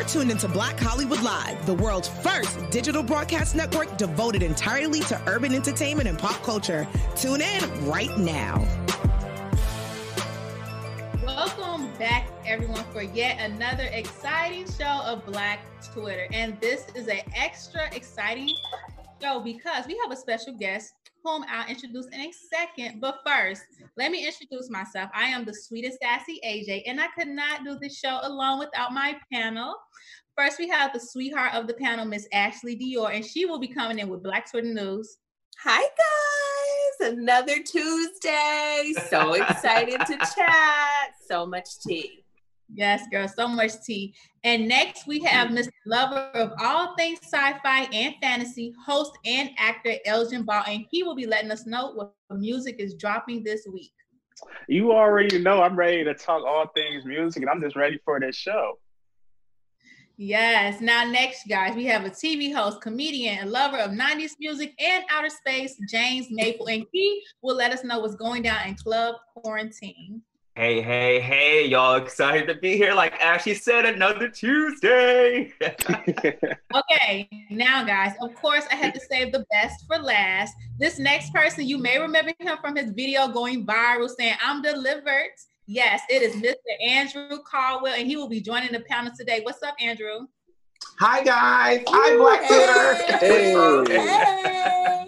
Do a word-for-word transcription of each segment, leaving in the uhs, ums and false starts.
tuned into Black Hollywood Live, the world's first digital broadcast network devoted entirely to urban entertainment and pop culture. Tune in right now. Welcome back, everyone, for yet another exciting show of Black Twitter. And this is an extra exciting show because we have a special guest whom I'll introduce in a second. But first, let me introduce myself. I am the sweet and sassy A J, and I could not do this show alone without my panel. First, we have the sweetheart of the panel, Miss Ashley Dior, and she will be coming in with Black Twitter News. Hi, guys. Another Tuesday. So excited to chat. So much tea. Yes, girl, so much tea. And next we have Mister Lover of all things sci-fi and fantasy, host and actor Elgin Ball, and he will be letting us know what music is dropping this week. You already know I'm ready to talk all things music, and I'm just ready for this show. Yes. Now next, guys, we have a T V host, comedian, and lover of nineties music and outer space, James Maple, and he will let us know what's going down in Club Quarantine. Hey, hey, hey, y'all excited to be here. Like Ashley said, another Tuesday. Okay, now guys, of course I had to save the best for last. This next person, you may remember him from his video going viral saying, "I'm delivered." Yes, it is Mister Andrew Caldwell, and he will be joining the panel today. What's up, Andrew? Hi, guys. Hi, Black Twitter. Hey.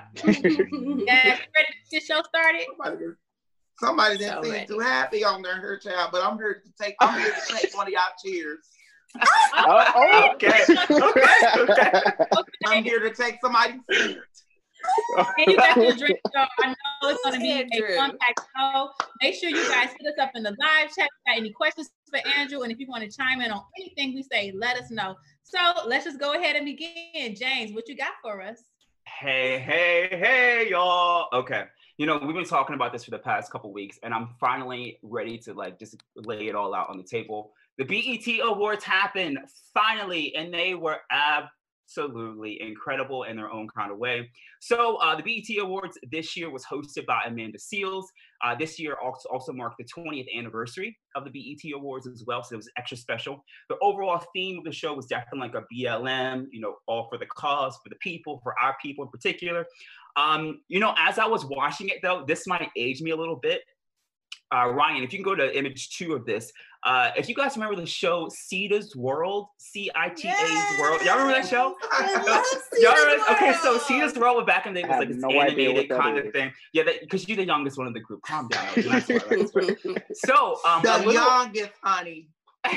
Yes, ready to get the show started? Somebody didn't So seem ready. too happy on their her child, but I'm here to take. I'm here to take one of y'all cheers. Oh, oh. Okay, okay, okay. I'm here to take somebody's cheers. And you got your drink, so I know it's going to be Andrew. a fun-packed show. Make sure you guys hit us up in the live chat. If you got any questions for Andrew, and if you want to chime in on anything we say, let us know. So let's just go ahead and begin. James, what you got for us? Hey, hey, hey, y'all. Okay. You know, we've been talking about this for the past couple weeks, and I'm finally ready to like just lay it all out on the table. The B E T Awards happened finally, and they were absolutely incredible in their own kind of way. So uh, the B E T Awards this year was hosted by Amanda Seales. Uh, this year also, also marked the twentieth anniversary of the B E T Awards as well, so it was extra special. The overall theme of the show was definitely like a B L M, you know, all for the cause, for the people, for our people in particular. Um, you know, as I was watching it though, this might age me a little bit. Uh, Ryan, if you can go to image two of this, uh, if you guys remember the show Ceda's World, C I T A's yes! World, y'all remember that show? Y'all remember? Okay, so Ceda's World was back in the day was like this no animated kind of thing. Yeah, because you're the youngest one in the group. Calm down. That's why, that's why. So, um, the little... youngest, honey.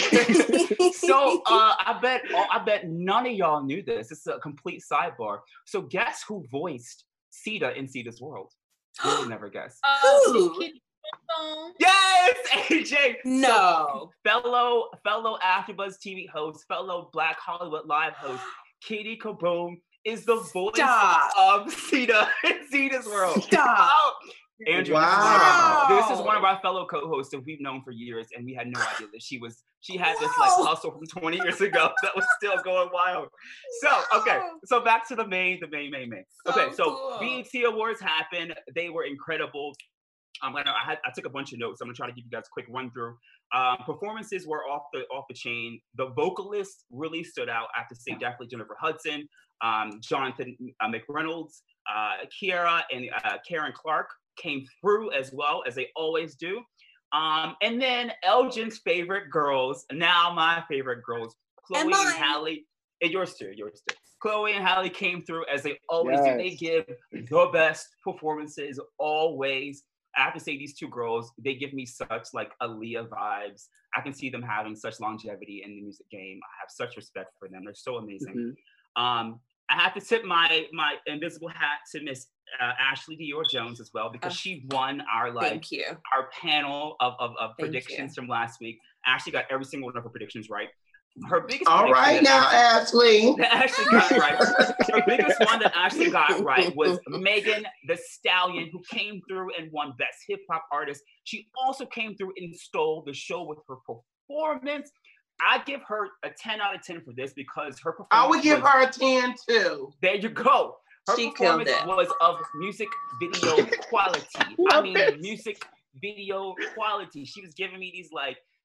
So uh, I bet oh, I bet none of y'all knew this. It's a complete sidebar. So guess who voiced Ceda in Ceda's World? You would never guess. Oh, Who? Yes, A J. No. So, fellow fellow AfterBuzz T V host, fellow Black Hollywood Live host, Katie Kaboom is the voice Stop. of Ceda in Ceda's World. Stop. Oh, Andrew, Wow. this, is one of our, this is one of our fellow co-hosts that we've known for years, and we had no idea that she was she had this like hustle from twenty years ago that was still going wild. So okay, so back to the main, the main, main, main. Okay, So so cool. B E T Awards happened. They were incredible. Um, I, know I, had, I took a bunch of notes. I'm gonna try to give you guys a quick run through. Um, performances were off the off the chain. The vocalists really stood out. I have to say, definitely Jennifer Hudson, um, Jonathan uh, McReynolds, uh, Kiara, and uh, Karen Clark came through as well as they always do. Um, and then Elgin's favorite girls, now my favorite girls, Chloe and, and Halle, and yours too, yours too. Chloe and Halle came through as they always Yes. do. They give the best performances always. I have to say, these two girls, they give me such like Aaliyah vibes. I can see them having such longevity in the music game. I have such respect for them. They're so amazing. Mm-hmm. Um, I have to tip my my invisible hat to Miss uh, Ashley Dior Jones as well, because uh, she won our like thank you. our panel of of, of predictions you. from last week. Ashley got every single one of her predictions right. Her biggest all right now, Ashley. That Ashley got right. Her biggest one that Ashley got right was Megan Thee Stallion, who came through and won Best Hip Hop Artist. She also came through and stole the show with her performance. I give her a ten out of ten for this because her performance. I would give was, her a ten too. There you go. Her she performance killed it. was of music video quality. I mean, music video quality. She was giving me these like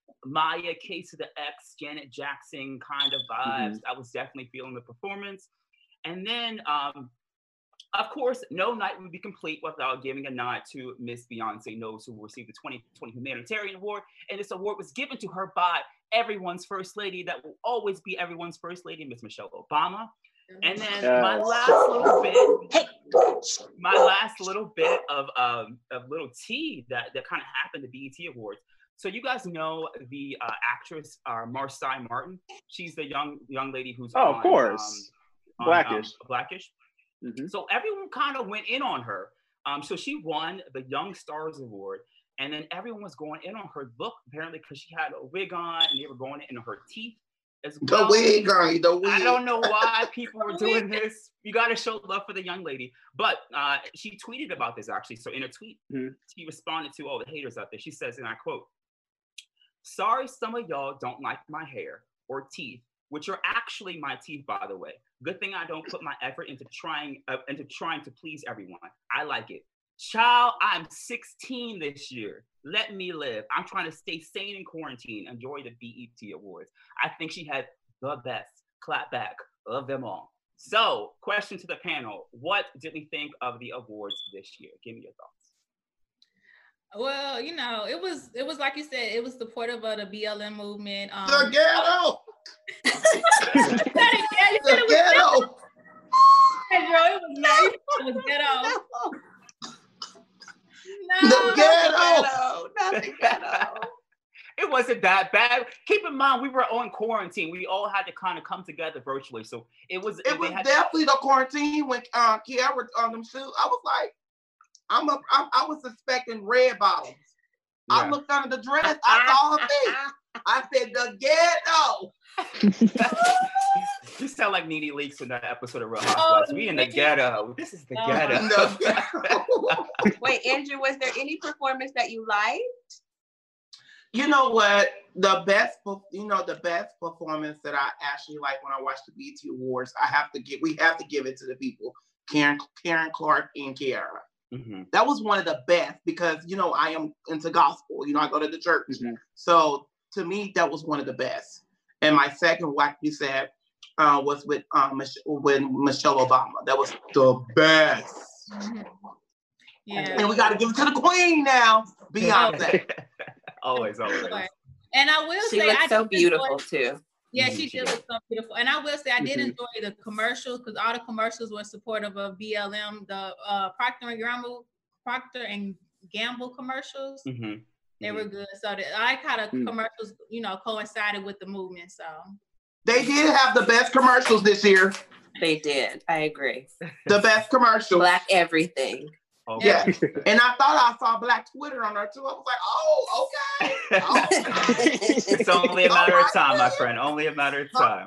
Maya, Case of the X, Janet Jackson kind of vibes. Mm-hmm. I was definitely feeling the performance. And then, um, of course, no night would be complete without giving a nod to Miss Beyonce Knowles, who received the twenty twenty Humanitarian Award. And this award was given to her by everyone's first lady that will always be everyone's first lady, Miss Michelle Obama. And then yes. my last little bit, my last little bit of um, of little tea that, that kind of happened at the B E T Awards. So you guys know the uh, actress uh, Marsai Martin. She's the young young lady who's oh, on, of course, um, Blackish. On, um, Blackish. Mm-hmm. So everyone kind of went in on her. Um, so she won the Young Stars Award, and then everyone was going in on her look apparently because she had a wig on, and they were going in on her teeth as well. The wig on, the wig. I don't know why people were doing this. You got to show love for the young lady. But uh, she tweeted about this actually. So in a tweet, mm-hmm. she responded to all the haters out there. She says, and I quote, "Sorry, some of y'all don't like my hair or teeth, which are actually my teeth, by the way. Good thing I don't put my effort into trying uh, into trying to please everyone. I like it. Child, I'm sixteen this year. Let me live. I'm trying to stay sane in quarantine. Enjoy the B E T Awards." I think she had the best clap back of them all. So, question to the panel: what did we think of the awards this year? Give me your thoughts. Well, you know, it was it was like you said, it was supportive of the B L M movement. Um, the ghetto. the ghetto. ghetto. Hey, girl, it was nice. It was ghetto. No, the ghetto. Not the ghetto. It wasn't that bad. Keep in mind, we were on quarantine. We all had to kind of come together virtually. So it was. It was definitely to... the quarantine when uh, Kiara on them shoes. I was like, I'm a, I'm, I was suspecting red bottoms. Yeah. I looked under the dress. I saw her feet. I said, the ghetto. You sound like Nene Leakes in that episode of Real Housewives. Oh, we in the ghetto. This is the oh, ghetto. The ghetto. Wait, Andrew, was there any performance that you liked? You know what? The best, you know, the best performance that I actually like when I watch the B E T Awards, I have to give, we have to give it to the people, Karen, Karen Clark and Kiara. Mm-hmm. That was one of the best because, you know, I am into gospel. You know, I go to the church. Mm-hmm. So to me, that was one of the best. And my second, like you said, uh, was with um, Mich- with Michelle Obama. That was the best. Mm-hmm. Yeah. And we got to give it to the queen now, Beyonce. Always, always. And I will she say, looks I so beautiful too. Yeah, she did look so beautiful. And I will say, I did mm-hmm. enjoy the commercials because all the commercials were supportive of B L M. The uh, Procter and Gamble, Procter and Gamble commercials, mm-hmm. they mm-hmm. were good. So the, I kind of mm-hmm. commercials, you know, coincided with the movement. So they did have the best commercials this year. They did. I agree. The best commercials. Black everything. Okay. Yeah, and I thought I saw Black Twitter on there too. I was like, oh, okay. okay. It's only a matter of time, my friend. Only a matter of time.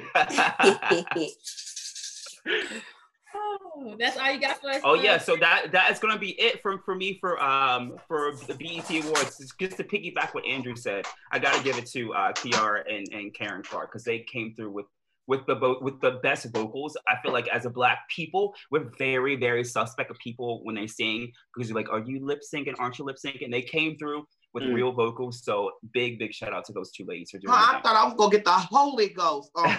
Oh, that's all you got for us. Oh yeah, so that that is gonna be it for, for me for um for the B E T Awards. Just to piggyback what Andrew said, I gotta give it to uh, Kiara and, and Karen Clark because they came through with. With the with the best vocals. I feel like as a Black people, we're very, very suspect of people when they sing because you're like, are you lip syncing? Aren't you lip syncing? They came through with mm. real vocals. So big, big shout out to those two ladies for doing huh, I thought I was gonna get the Holy Ghost. On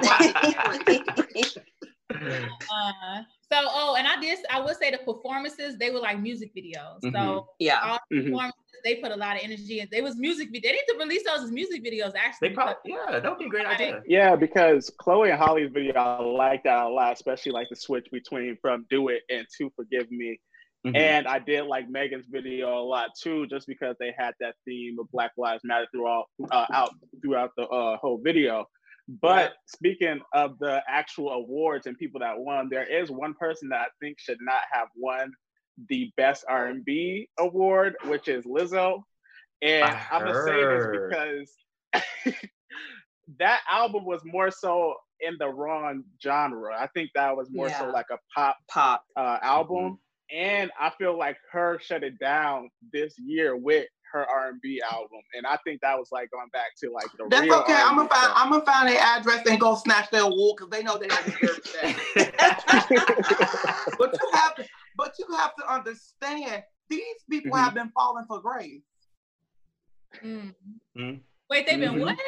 uh, so, oh, and I did, I would say the performances, they were like music videos. Mm-hmm. So yeah, all the performances, they put a lot of energy in. They was music video. They need to release those as music videos, actually. They probably, yeah, that would be a great idea. Yeah, because Chloe and Holly's video, I like that a lot, especially like the switch between from Do It and To Forgive Me. Mm-hmm. And I did like Megan's video a lot too, just because they had that theme of Black Lives Matter throughout, uh, out throughout the uh, whole video. But yeah. Speaking of the actual awards and people that won, there is one person that I think should not have won the Best R and B award, which is Lizzo. And I I'm going to say this because that album was more so in the wrong genre. I think that was more yeah. so like a pop pop uh, album. Mm-hmm. And I feel like her shut it down this year with her R and B album, and I think that was like going back to like the That's real okay. R and B I'm gonna find. stuff. I'm gonna find their address and go snatch their award because they know they don't deserve that. But you have to. But you have to understand these people mm-hmm. have been falling for grace. Mm. Mm. Wait, they've been Mhm. what?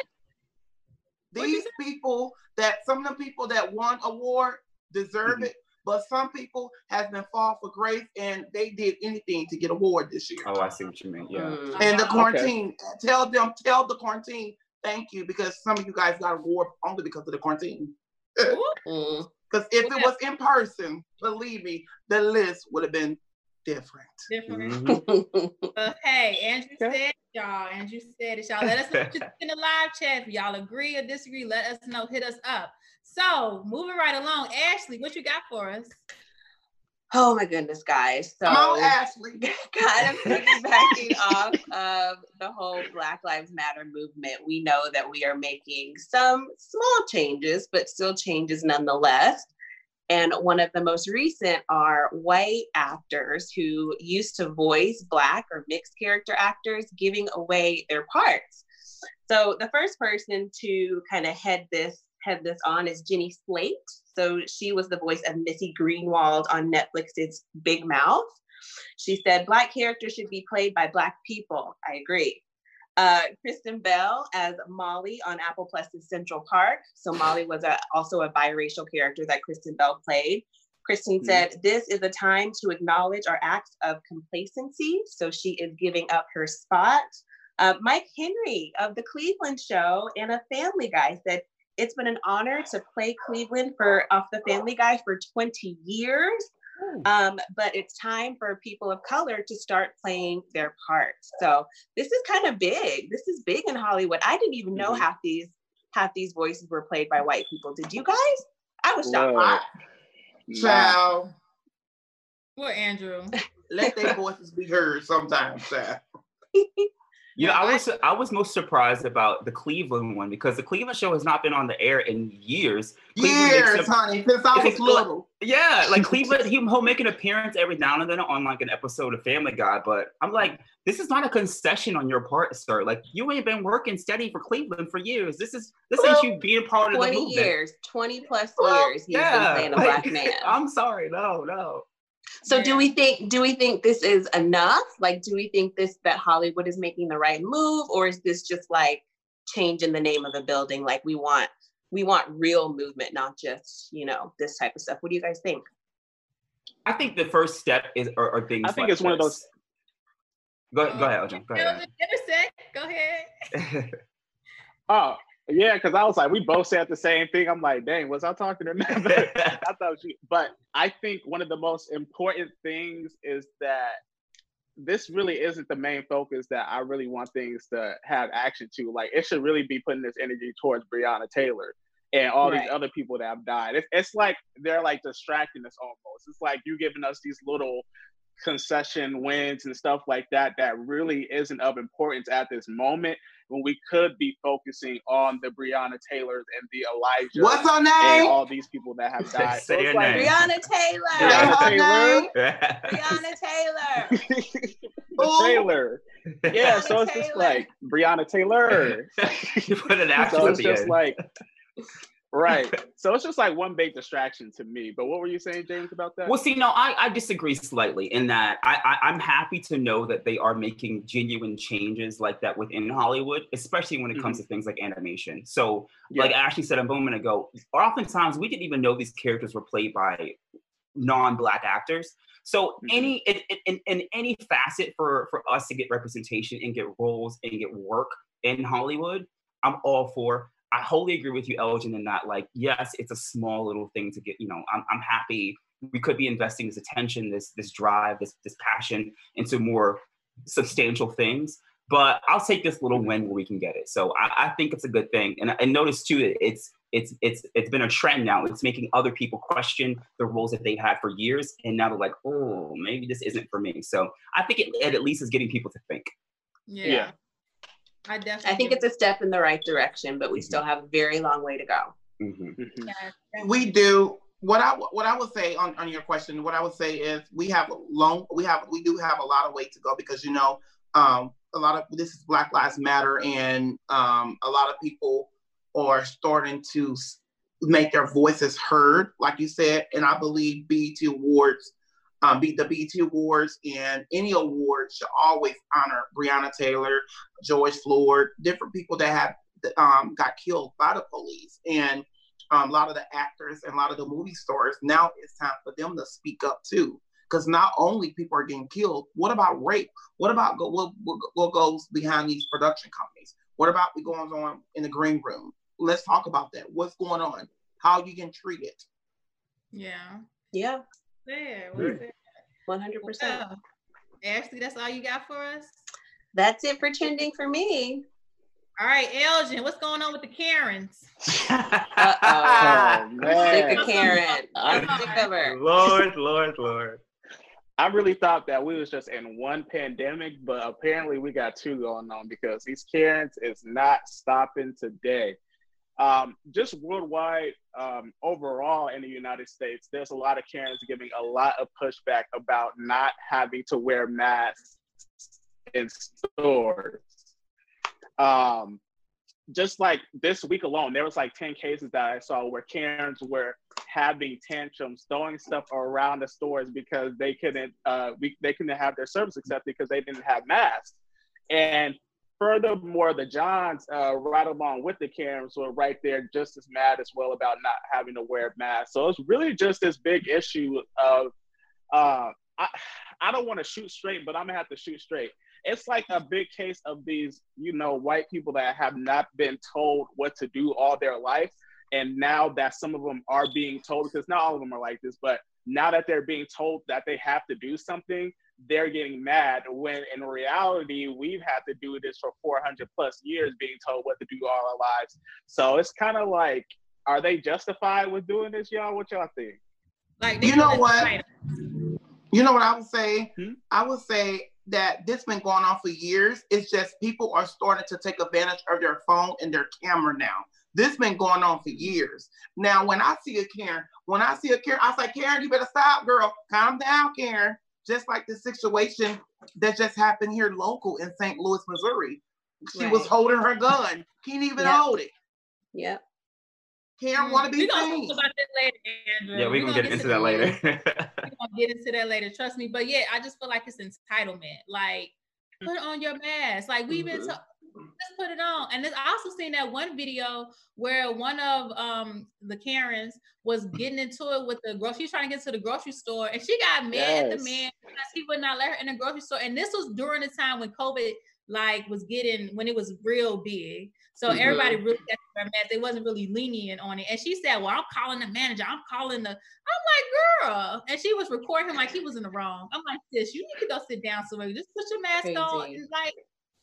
These people that some of the people that won award deserve Mhm. it, but some people has been fall for grace and they did anything to get award this year. Oh, I see what you mean. Yeah. Mm. And the Wow. quarantine, tell them, tell the quarantine, thank you, because some of you guys got award only because of the quarantine. Ooh. Mm. Because if it was in person, believe me, the list would have been different. Different. Mhm. Uh, hey, Andrew said it, y'all. Andrew said it, y'all. Let us know what you think in the live chat. If y'all agree or disagree, let us know. Hit us up. So, moving right along, Ashley, what you got for us? Oh my goodness, guys. So Come on, Ashley. kind of piggybacking off of the whole Black Lives Matter movement, we know that we are making some small changes, but still changes nonetheless. And one of the most recent are white actors who used to voice Black or mixed character actors giving away their parts. So the first person to kind of head this head this on is Jenny Slate. So she was the voice of Missy Greenwald on Netflix's Big Mouth. She said Black characters should be played by Black people. I agree. Uh, Kristen Bell as Molly on Apple Plus's Central Park. So Molly was a, also a biracial character that Kristen Bell played. Kristen mm-hmm. said, this is a time to acknowledge our acts of complacency. So she is giving up her spot. Uh, Mike Henry of The Cleveland Show and a Family Guy said, it's been an honor to play Cleveland for off the Family Guy for twenty years. Um, but it's time for people of color to start playing their parts. So this is kind of big. This is big in Hollywood. I didn't even know Mm-hmm. half these half these voices were played by white people. Did you guys? I was shocked. Whoa. Child, What, Andrew? let their voices be heard sometimes, child. You know, I was I was most surprised about the Cleveland one because the Cleveland show has not been on the air in years. Cleveland Years, makes a- honey, since I was little. Yeah, like Cleveland, he, he'll make an appearance every now and then on like an episode of Family Guy, but I'm like, this is not a concession on your part, sir. Like you ain't been working steady for Cleveland for years. This is this Well, ain't you being part of the twenty movement. years, twenty plus Well, years he's yeah, been playing a like, Black man. I'm sorry, no, no. So Yeah. do we think do we think this is enough? Like, do we think this that Hollywood is making the right move, or is this just like changing the name of the building? Like we want we want real movement, not just, you know, this type of stuff. What do you guys think? I think the first step is are, are things. I think like it's one of this. those. Go, go ahead, Elgin. Go ahead. Intersect. Go ahead. Oh, yeah, because I was like, we both said the same thing. I'm like, dang, was I talking to them? I thought she, but I think one of the most important things is that this really isn't the main focus that I really want things to have action to. Like, it should really be putting this energy towards Breonna Taylor and all Right. these other people that have died. It's, it's like they're like distracting us almost. It's like you giving us these little concession wins and stuff like that that really isn't of importance at this moment when we could be focusing on the Breonna Taylors and the Elijah What's her and name? all these people that have died. Say it's your like, name. Breonna Taylor. Breonna Her Taylor. name? Breonna Taylor. the Ooh. Taylor. Yeah, so Breonna it's just Taylor. like Breonna Taylor. You put an action So at it's the just end. like, right. So it's just like one big distraction to me. But what were you saying, James, about that? Well, see, no, I, I disagree slightly in that I, I, I'm happy to know that they are making genuine changes like that within Hollywood, especially when it comes to things like animation. So, Yeah. like Ashley said a moment ago, oftentimes we didn't even know these characters were played by non-Black actors. So Mhm. any in, in, in any facet for, for us to get representation and get roles and get work in Hollywood, I'm all for. I wholly agree with you, Elgin, in that, like, yes, it's a small little thing to get, you know, I'm, I'm happy we could be investing this attention, this this drive, this this passion into more substantial things. But I'll take this little win where we can get it. So I, I think it's a good thing. And, and notice too, it's it's it's it's been a trend now. It's making other people question the roles that they've had for years. And now they're like, oh, maybe this isn't for me. So I think it, it at least is getting people to think. Yeah. Yeah. I definitely. I think it's a step in the right direction, but we still have a very long way to go. Mm-hmm. Mhm. Yeah, We do. What I what I would say on, on your question, what I would say is we have a long we have we do have a lot of way to go because you know um, a lot of this is Black Lives Matter and um, a lot of people are starting to make their voices heard, like you said, and I believe B E T Awards um, be the B E T Awards and any awards should always honor Breonna Taylor, George Floyd, different people that have um, got killed by the police, and um, a lot of the actors and a lot of the movie stars. Now it's time for them to speak up too, because not only people are getting killed. What about rape? What about go, what, what, what goes behind these production companies? What about what goes on in the green room? Let's talk about that. What's going on? How you get treated? Yeah. Yeah. There. What's there? one hundred percent. Well, Ashley, that's all you got for us? That's it for trending for me. All right, Elgin, what's going on with the Karens? Uh-oh. Oh, man. Sick of Karen. I'm sick of her. Lord, Lord, Lord. I really thought that we was just in one pandemic, but apparently we got two going on because these Karens is not stopping today. Um, just worldwide, um, overall in the United States, there's a lot of Karens giving a lot of pushback about not having to wear masks in stores. Um, just like this week alone, there was like ten cases that I saw where Karens were having tantrums, throwing stuff around the stores because they couldn't, uh, we, they couldn't have their service accepted because they didn't have masks. And furthermore, the Johns, uh, right along with the Karens, were right there just as mad as well about not having to wear masks. So it's really just this big issue of, uh, I, I don't want to shoot straight, but I'm gonna have to shoot straight. It's like a big case of these, you know, white people that have not been told what to do all their life. And now that some of them are being told, because not all of them are like this, but now that they're being told that they have to do something, they're getting mad, when in reality, we've had to do this for four hundred plus years, being told what to do all our lives. So it's kind of like, are they justified with doing this, y'all? What y'all think? Like, you know what? You know what I would say? Hmm? I would say that this been going on for years. It's just people are starting to take advantage of their phone and their camera now. This been going on for years. Now, when I see a Karen, when I see a Karen, I say, Karen, you better stop, girl. Calm down, Karen. Just like the situation that just happened here local in Saint Louis, Missouri. She Right. was holding her gun. Can't even Yep. hold it. Yep. Karen want to be We're gonna seen. talk about that later, Andrew. Yeah, we're We're gonna get into that later. We're gonna get into that later. Trust me. But yeah, I just feel like it's entitlement. Like, put on your mask. Like, we've been Mhm. to- just put it on. And then I also seen that one video where one of um the Karens was getting into it with the grocery. She was trying to get to the grocery store, and she got mad at the Yes. man because he would not let her in the grocery store. And this was during the time when COVID like was getting, when it was real big. So Mhm. everybody really had to wear masks. They wasn't really lenient on it. And she said, well, I'm calling the manager. I'm calling the, I'm like, girl. And she was recording him like he was in the wrong. I'm like, sis, you need to go sit down somewhere. Just put your mask Crazy. on. And like,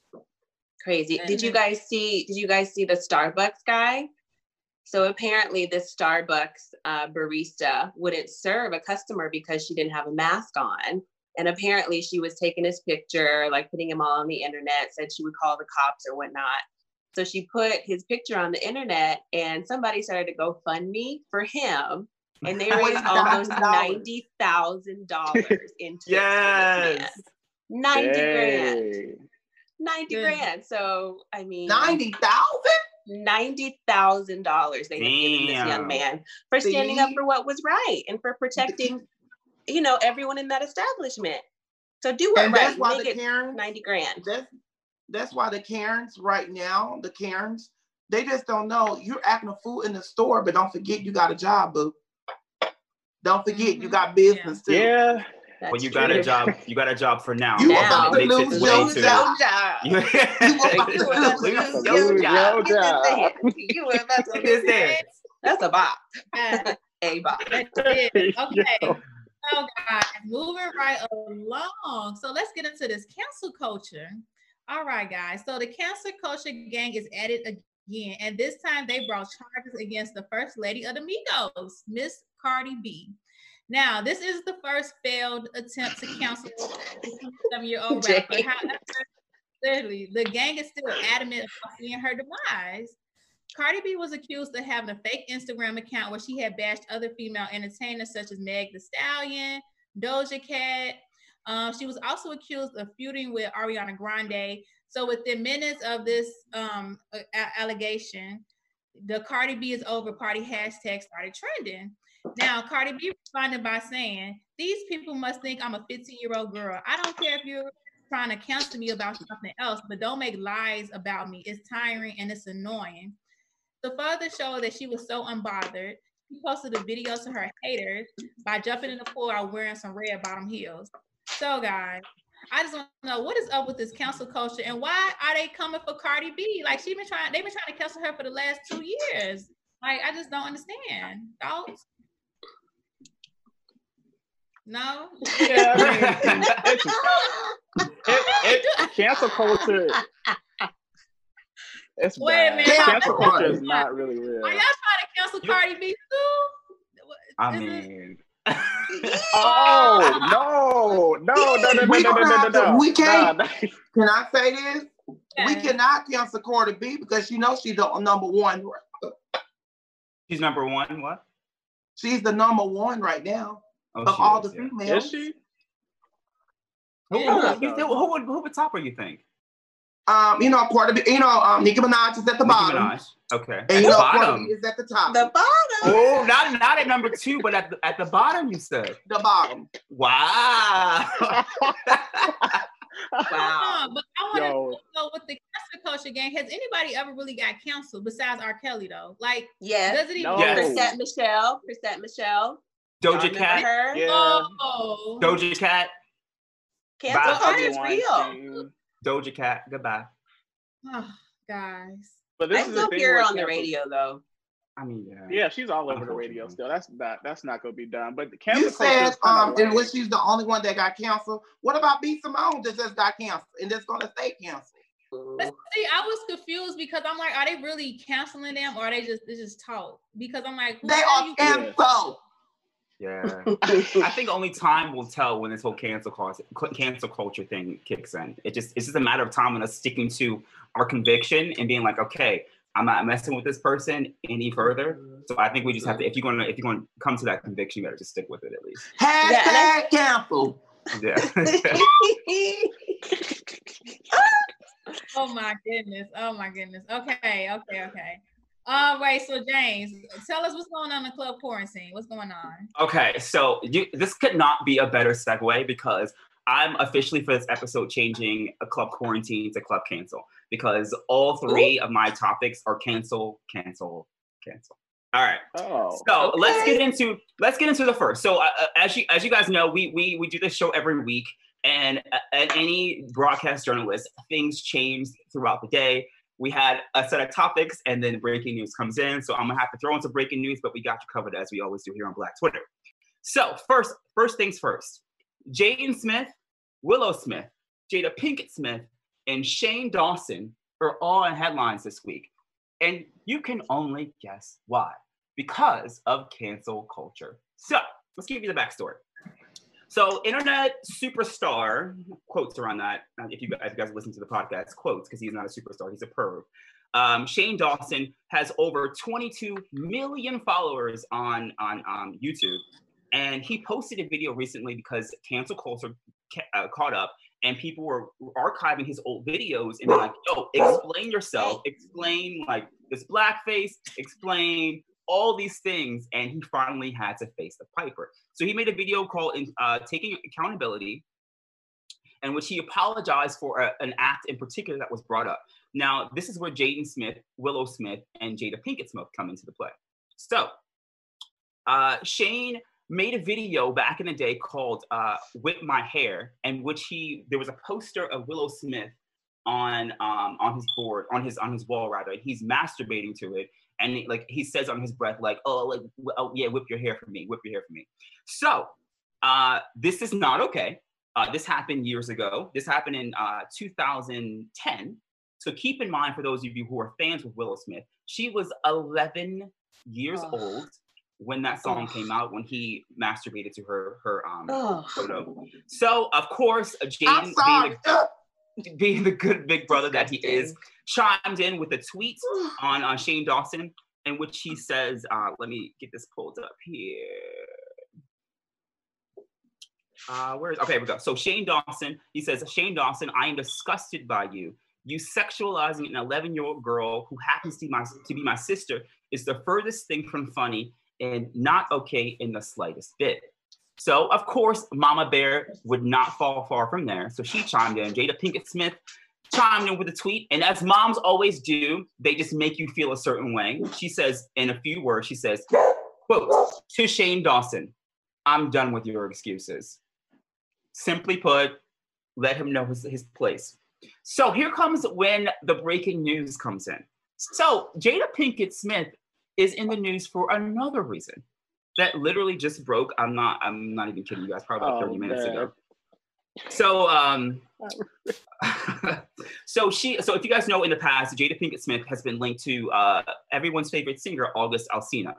Crazy. Did you Goodness. guys see, did you guys see the Starbucks guy? So apparently this Starbucks uh, barista wouldn't serve a customer because she didn't have a mask on. And apparently she was taking his picture, like putting him all on the internet, said she would call the cops or whatnot. So she put his picture on the internet, and somebody started to GoFundMe for him. And they raised almost ninety thousand dollars into Yes. this man. ninety grand. Dang. ninety Good. grand. So, I mean, ninety thousand? ninety thousand dollars they have given this Damn. young man for standing up See? for what was right and for protecting, you know, everyone in that establishment. So do it And right. that's why Make the it Karens, ninety grand. that's, that's why the Karens right now, the Karens, they just don't know. You're acting a fool in the store, but don't forget you got a job, boo. Don't forget you Mhm. got business too. Yeah. That's Well, you got a true. job. You got a job for now. You Now. about to It makes it lose way your too- job. job. You You about You to were about to lose lose your your Lose job. your Get this job. in. You were about to Get lose this in. it. That's a bop. uh, A bop. that's it. Okay. Yo. So guys, moving right along. So let's get into this cancel culture. All right, guys. So the cancel culture gang is at it again. And this time they brought charges against the first lady of the Migos, Miss Cardi B. Now, this is the first failed attempt to cancel the twenty-seven-year-old rapper. Jay. However, literally, the gang is still adamant about seeing her demise. Cardi B was accused of having a fake Instagram account where she had bashed other female entertainers such as Meg Thee Stallion, Doja Cat. Um, she was also accused of feuding with Ariana Grande. So within minutes of this um, a- allegation, the Cardi B is over party hashtag started trending. Now, Cardi B responded by saying, these people must think I'm a fifteen-year-old girl. I don't care if you're trying to cancel me about something else, but don't make lies about me. It's tiring and it's annoying. To further show that she was so unbothered, she posted a video to her haters by jumping in the pool while wearing some red bottom heels. So guys, I just want to know what is up with this cancel culture and why are they coming for Cardi B? Like she been trying, they've been trying to cancel her for the last two years. Like I just don't understand. Thoughts? No. Yeah, I mean, it's, it, it, cancel culture. It's Wait bad. a minute. Cancel culture is not really real. Are y'all trying to cancel Cardi B too? I Is mean. Oh no, no, no, no, no, We no, no, gonna no, have no, to- no. we can't- Nah, nah. Can I say this? We Yeah. cannot cancel Cardi B because you know she's the number one. She's number one. What? She's the number one right now Oh, of she all is, the yeah. females. Is she? Who, Yeah. who, you think- who would who would top her? You think? Um, you know, Cardi B, you know, um, Nicki Minaj is at the Nicki bottom. Minaj. Okay. And At you the know, Cardi bottom. B is at the top. The bottom. Oh, not not at number two, but at the at the bottom. You said. the bottom. Wow. Wow. Uh, but I want to Yo. know with the cancel culture gang, has anybody ever really got canceled besides R. Kelly though? Like, Yes. does it even? No. Yes. Chrisette Michelle. Chrisette Michelle. Y'all Doja remember Cat. her? Yeah. Oh, Doja Cat. Cancel Bye. culture is Harvey real. Weinstein. Doja Cat. Goodbye. oh, guys. But this I is the still thing hear her with on the cancel- radio though. I mean, yeah. Yeah, she's all over the radio Unfortunately. still. That's not that's not gonna be done. But the cancel You culture said is kinda um, and like- when she's the only one that got canceled. What about B. Simone that just got canceled and that's gonna stay canceled? But see, I was confused because I'm like, are they really canceling them or are they just it's just talk? Because I'm like, who They are are you? canceled. Yeah. I think only time will tell when this whole cancel culture, cancel culture thing kicks in. It just it's just a matter of time and us sticking to our conviction and being like, okay, I'm not messing with this person any further. So I think we just have to, if you're gonna if you're gonna come to that conviction, you better just stick with it at least. Hashtag canceled. Yeah. Oh my goodness. Oh my goodness. Okay, okay, okay. All right, so James, tell us what's going on in the club quarantine. What's going on? Okay, so you, this could not be a better segue because I'm officially for this episode changing a club quarantine to club cancel because all three of my topics are cancel, cancel, cancel. All right. Oh. So Okay. let's get into let's get into the first. So uh, uh, as you as you guys know, we we we do this show every week, and uh, at any broadcast journalist, things change throughout the day. We had a set of topics, and then breaking news comes in. So I'm gonna have to throw in some breaking news, but we got you covered as we always do here on Black Twitter. So first, first things first. Jaden Smith, Willow Smith, Jada Pinkett Smith, and Shane Dawson are all in headlines this week. And you can only guess why. Because of cancel culture. So let's give you the backstory. So internet superstar, quotes around that, uh, if you guys, if you guys listen to the podcast, quotes, because he's not a superstar, he's a perv. Um, Shane Dawson has over twenty-two million followers on, on um, YouTube. And he posted a video recently because cancel culture ca- uh, caught up and people were archiving his old videos and they're like, yo, explain yourself, explain like this blackface, explain all these things. And he finally had to face the piper. So he made a video called uh, Taking Accountability, in which he apologized for a, an act in particular that was brought up. Now, this is where Jaden Smith, Willow Smith, and Jada Pinkett Smith come into the play. So uh, Shane made a video back in the day called uh, Whip My Hair, in which he, there was a poster of Willow Smith on um, on his board, on his on his wall rather. He's masturbating to it. And he, like he says on his breath, like, oh, like, oh, yeah, whip your hair for me, whip your hair for me. So uh, this is not okay. Uh, this happened years ago. This happened in uh, two thousand ten. So keep in mind, for those of you who are fans of Willow Smith, she was eleven years Oh. old when that song Oh. came out, when he masturbated to her her um, Oh. photo. So of course, I'm Jaden, sorry. being the, being the good big brother that he is, chimed in with a tweet on uh, Shane Dawson, in which he says, uh, let me get this pulled up here. Uh, where is, okay, here we go. So Shane Dawson, he says, Shane Dawson, I am disgusted by you. You sexualizing an eleven-year-old girl who happens to be, my, to be my sister is the furthest thing from funny and not okay in the slightest bit. So, of course, Mama Bear would not fall far from there. So she chimed in. Jada Pinkett Smith chimed in with a tweet. And as moms always do, they just make you feel a certain way. She says, in a few words, she says, quote, to Shane Dawson, I'm done with your excuses. Simply put, let him know his, his place. So here comes when the breaking news comes in. So Jada Pinkett Smith is in the news for another reason that literally just broke. I'm not, I'm not even kidding you guys, probably about thirty oh, minutes man. ago. So, um, so she, so if you guys know in the past, Jada Pinkett Smith has been linked to uh, everyone's favorite singer, August Alsina.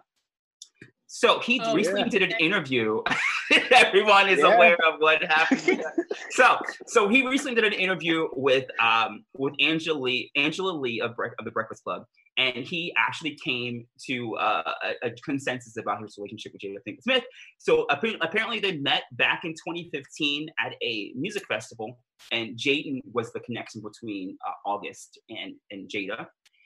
So he oh, recently yeah. did an interview. Everyone is yeah. aware of what happened. so, so he recently did an interview with um with Angela Lee, Angela Lee of, Bre- of the Breakfast Club, and he actually came to uh, a, a consensus about his relationship with Jada Pinkett Smith. So apparently they met back in twenty fifteen at a music festival, and Jaden was the connection between uh, August and and Jada.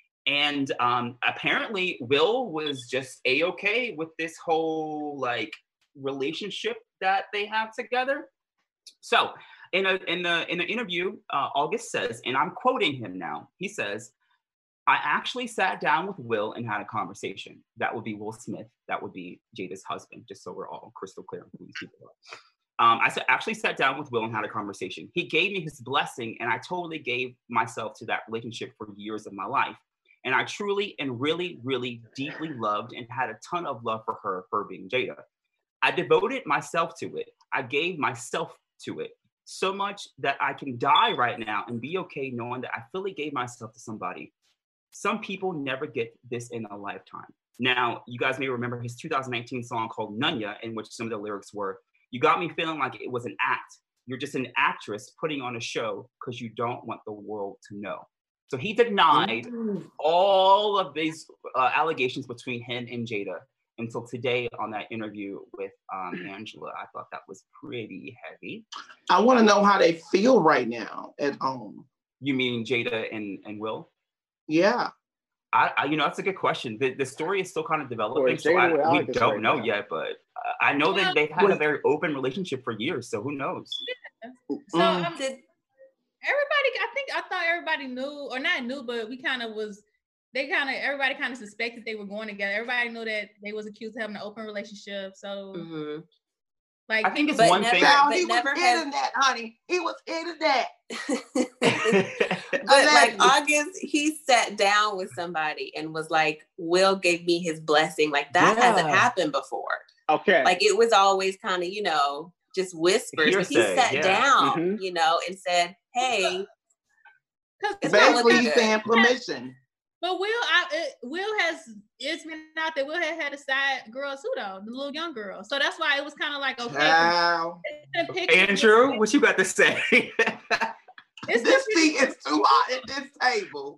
And um, apparently Will was just A-okay with this whole like relationship that they have together. So in a in the in the interview, uh, August says, and I'm quoting him now, he says, I actually sat down with Will and had a conversation. That would be Will Smith. That would be Jada's husband, just so we're all crystal clear on who these people are. Um, I actually sat down with Will and had a conversation. He gave me his blessing, and I totally gave myself to that relationship for years of my life. And I truly and really, really deeply loved and had a ton of love for her, for being Jada. I devoted myself to it. I gave myself to it so much that I can die right now and be okay knowing that I fully gave myself to somebody. Some people never get this in a lifetime. Now, you guys may remember his two thousand nineteen song called Nunya, in which some of the lyrics were, you got me feeling like it was an act. You're just an actress putting on a show because you don't want the world to know. So he denied Ooh. all of these uh, allegations between him and Jada until today on that interview with um, Angela. I thought that was pretty heavy. I want to know how they feel right now at home. You mean Jada and, and Will? Yeah. I, I, you know, that's a good question. The, the story is still kind of developing, so I, we don't right know now. yet, but uh, I know that they've had a very open relationship for years, so who knows? Yeah. So mm. um, did everybody, I think, I thought everybody knew, or not knew, but we kind of was, they kind of, everybody kind of suspected they were going together. Everybody knew that they was accused of having an open relationship, so... Mm-hmm. Like, I think it's one never, thing. But he never was has... into that, honey. He was into that. But like August, he sat down with somebody and was like, Will gave me his blessing. Like that yeah. hasn't happened before. Okay. Like it was always kind of, you know, just whispers. Hearsay, but he sat yeah. down, mm-hmm. you know, and said, hey. Basically he's saying permission. But Will, I, it, Will has, it's been out there, Will had had a side girl too though, the little young girl. So that's why it was kind of like, okay. Wow. Andrew, what you got to say? It's this thing is too hot at this table.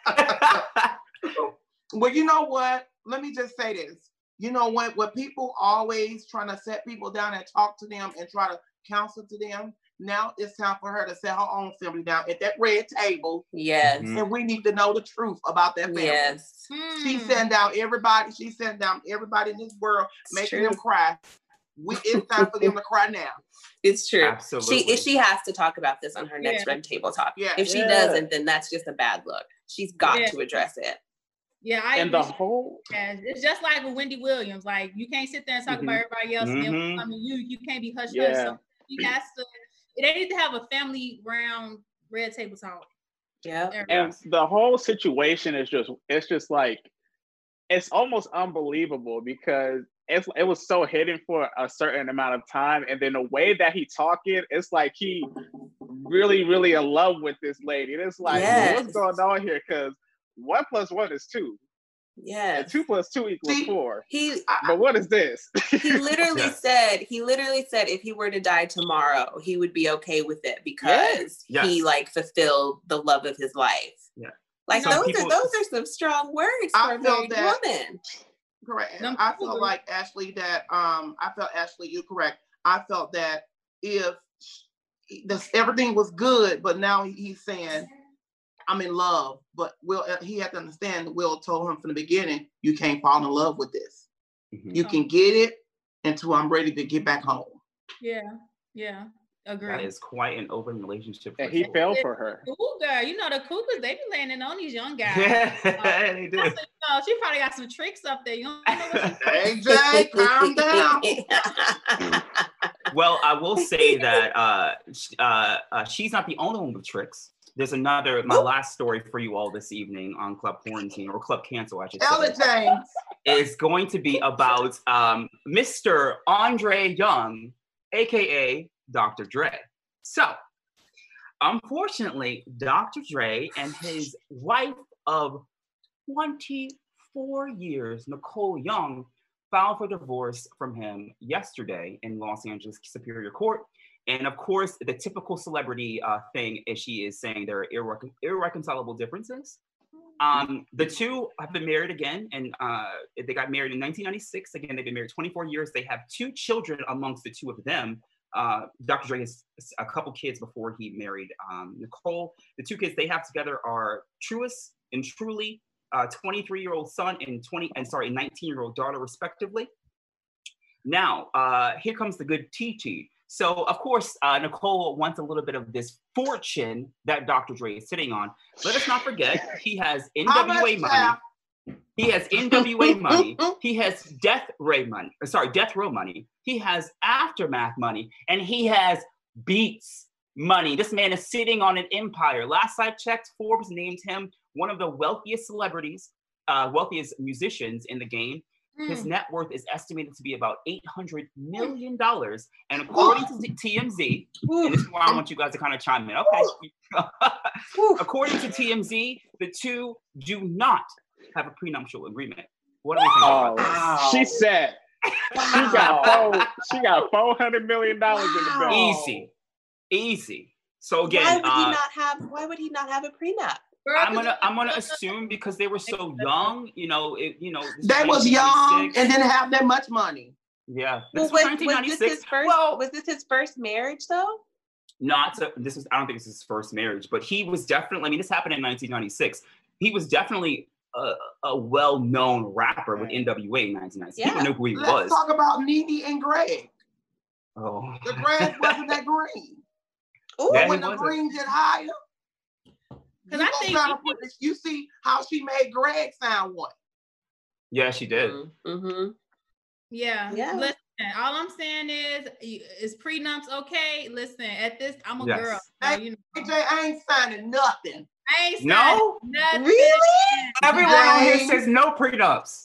Well, you know what? Let me just say this. You know what? When people always trying to set people down and talk to them and try to counsel to them, now it's time for her to set her own family down at that red table. Yes. And we need to know the truth about that family. Yes. She sent down everybody. She sent down everybody in this world, it's making true. them cry. We, it's time for them to cry now. It's true. Absolutely. She she has to talk about this on her next yeah. Red Table Talk. Yeah. If she yeah. doesn't, then that's just a bad look. She's got yeah. to address it. Yeah, I and the whole yeah, it's just like with Wendy Williams. Like you can't sit there and talk mm-hmm. about everybody else. Mm-hmm. And I mean, you you can't be hush hush. Yeah. So she has to. They need to have a family round red table talk. Yeah. And the whole situation is just, it's just like, it's almost unbelievable because it's, it was so hidden for a certain amount of time. And then the way that he talking, it's like he really, really in love with this lady. And it's like, yes. what's going on here? Because one plus one is two. Yeah, and two plus two equals See, four. He, but what is this? He literally yeah. said, he literally said, if he were to die tomorrow, he would be okay with it because yes. he yes. like fulfilled the love of his life. Yeah, like some those people, are those are some strong words for I a married that, woman. Correct. No, I feel like Ashley that um, I felt Ashley, you're correct. I felt that if this everything was good, but now he's saying, I'm in love, but Will, he had to understand that Will told him from the beginning, you can't fall in love with this. Mm-hmm. You can get it until I'm ready to get back home. Yeah, yeah, agree. That is quite an open relationship. And he fell for her. Cougar, you know the Cougars, they be landing on these young guys. Yeah, uh, they do. So, you know, she probably got some tricks up there. You don't know what she Hey Jay, calm down. Well, I will say that uh, uh, uh, she's not the only one with tricks. There's another, my last story for you all this evening on Club Quarantine, or Club Cancel, I should Tell say. it, James. Is going to be about um, Mister Andre Young, A K A Doctor Dre. So, unfortunately, Doctor Dre and his wife of twenty-four years, Nicole Young, filed for divorce from him yesterday in Los Angeles Superior Court. And of course, the typical celebrity uh, thing is she is saying there are irrecon- irreconcilable differences. Um, the two have been married again, and uh, they got married in nineteen ninety-six. Again, they've been married twenty-four years. They have two children amongst the two of them. Uh, Doctor Dre has a couple kids before he married um, Nicole. The two kids they have together are Truist and Truly, uh, twenty-three-year-old son and twenty and sorry, nineteen-year-old daughter, respectively. Now, uh, here comes the good T T. So, of course, uh, Nicole wants a little bit of this fortune that Doctor Dre is sitting on. Let us not forget, he has N W A money. He has N W A money. He has Death Ray money. Sorry, Death Row money. He has Aftermath money. And he has Beats money. This man is sitting on an empire. Last I checked, Forbes named him one of the wealthiest celebrities, uh, wealthiest musicians in the game. His net worth is estimated to be about eight hundred million dollars. And according to T M Z, and this is where I want you guys to kind of chime in. Okay. According to T M Z, the two do not have a prenuptial agreement. What do we think Oh, about this? she said she got four, she got four hundred million dollars in the bank. Easy. Easy. So again, why would uh, he not have? Why would he not have a prenup? I'm gonna I'm gonna assume because they were so young, you know, it, you know, They was young and didn't have that much money. Yeah, Well, this was, was was nineteen this ninety-six. his first? Well, was this his first marriage though? not to, this is I don't think it's his first marriage, but he was definitely. I mean, this happened in nineteen ninety-six. He was definitely a, a well-known rapper with N W A in nineteen ninety-six. Yeah. People knew who he Let's was. talk about Nene and Greg. Oh, The grass wasn't that green. Ooh, Yeah, when he the wasn't. green get higher, you, I gonna think try to he- put this- you see how she made Greg sound one. yeah, she did. Mm-hmm. Yeah. Yeah. Listen, all I'm saying is, is prenups okay? Listen, at this, I'm a Yes. girl. Hey, So, you know, A J, I ain't signing nothing. I ain't No? signing nothing. Really? Everyone on here Dang. says no prenups.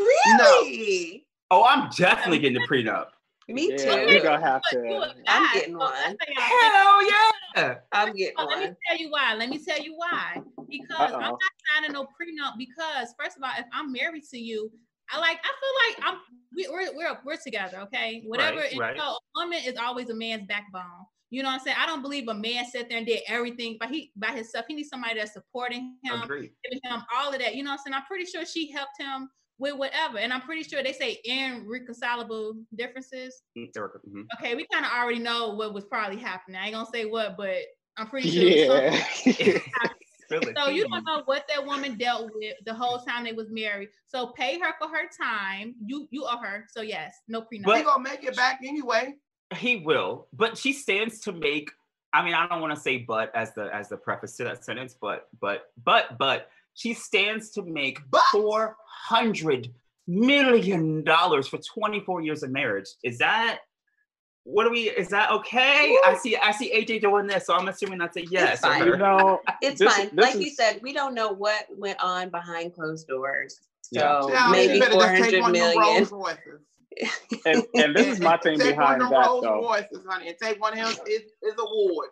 Really? Oh, I'm definitely getting a prenup. Me Yeah, too. we gonna have But you a to. I'm guy, getting so one. let's say y'all- Hell yeah! I'm getting So let me one. tell you why. Let me tell you why. Because Uh-oh. I'm not signing no prenup. Because first of all, if I'm married to you, I like. I feel like I'm. We, we're we're we're together. Okay. Whatever. Right, and, right. You know, a woman is always a man's backbone. You know what I'm saying? I don't believe a man sat there and did everything by he by himself. He needs somebody that's supporting him, Agreed. giving him all of that. You know what I'm saying? I'm pretty sure she helped him with whatever. And I'm pretty sure they say irreconcilable differences. Mm, Erica, mhm. Okay, we kind of already know what was probably happening. I ain't gonna say what, but I'm pretty sure. it was something Yeah. happening. Really? So you don't know what that woman dealt with the whole time they was married. So pay her for her time. You you owe her. So yes, no prenup. But- He gonna make it back anyway. He will, but she stands to make. I mean, I don't want to say "but" as the as the preface to that sentence, but but but but she stands to make But- four hundred million dollars for twenty-four years of marriage. Is that what do we? Is that okay? I see. I see A J doing this, so I'm assuming that's a yes. It's fine. or- You know, It's This- fine. this Like you is- said, we don't know what went on behind closed doors. Yeah. So Child, maybe you better four just take hundred one of them million. Rolls Royces. and, and this is my thing Take behind one of that them Rolls though. Royces, honey, and take one of his, his, his award.